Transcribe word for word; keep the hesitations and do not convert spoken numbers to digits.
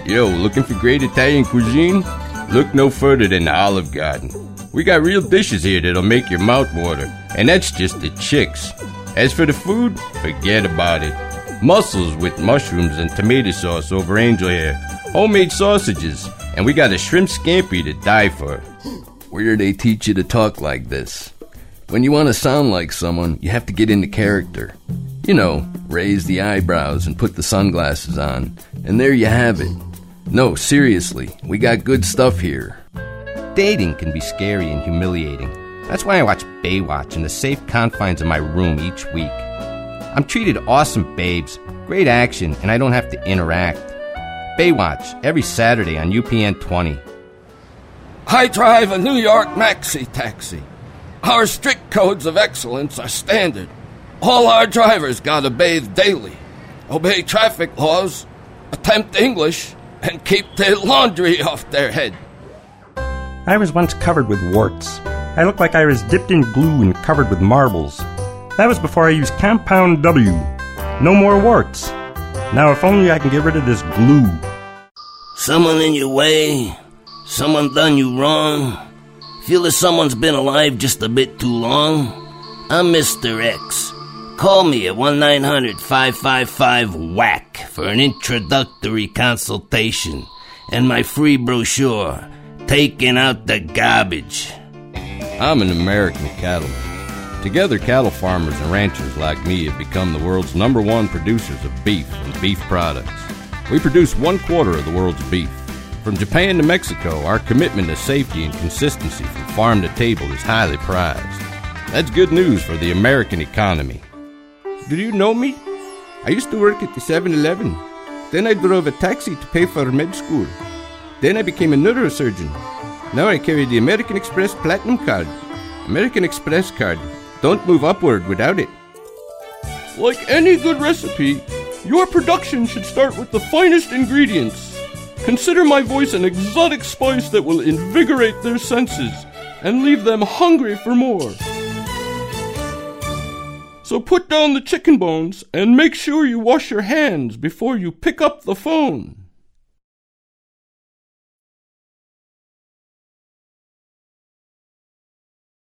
Yo, looking for great Italian cuisine? Look no further than the Olive Garden. We got real dishes here that'll make your mouth water, and that's just the chicks. As for the food, forget about it. Mussels with mushrooms and tomato sauce over angel hair, homemade sausages, and we got a shrimp scampi to die for. Where they teach you to talk like this? When you want to sound like someone, you have to get into character. You know, raise the eyebrows and put the sunglasses on, and there you have it. No, seriously, we got good stuff here. Dating can be scary and humiliating. That's why I watch Baywatch in the safe confines of my room each week. I'm treated awesome babes, great action, and I don't have to interact. Baywatch, every Saturday on U P N twenty. I drive a New York maxi taxi. Our strict codes of excellence are standard. All our drivers gotta bathe daily, obey traffic laws, attempt English, and keep their laundry off their head. I was once covered with warts. I looked like I was dipped in glue and covered with marbles. That was before I used Compound W. No more warts. Now if only I can get rid of this glue. Someone in your way? Someone done you wrong? Feel as someone's been alive just a bit too long? I'm Mister X. Call me at one nine hundred five five five W A C K for an introductory consultation and my free brochure, Taking Out the Garbage. I'm an American cattleman. Together, cattle farmers and ranchers like me have become the world's number one producers of beef and beef products. We produce one quarter of the world's beef. From Japan to Mexico, our commitment to safety and consistency from farm to table is highly prized. That's good news for the American economy. Do you know me? I used to work at the seven eleven. Then I drove a taxi to pay for med school. Then I became a neurosurgeon. Now I carry the American Express Platinum Card. American Express Card. Don't move upward without it. Like any good recipe, your production should start with the finest ingredients. Consider my voice an exotic spice that will invigorate their senses and leave them hungry for more. So put down the chicken bones and make sure you wash your hands before you pick up the phone.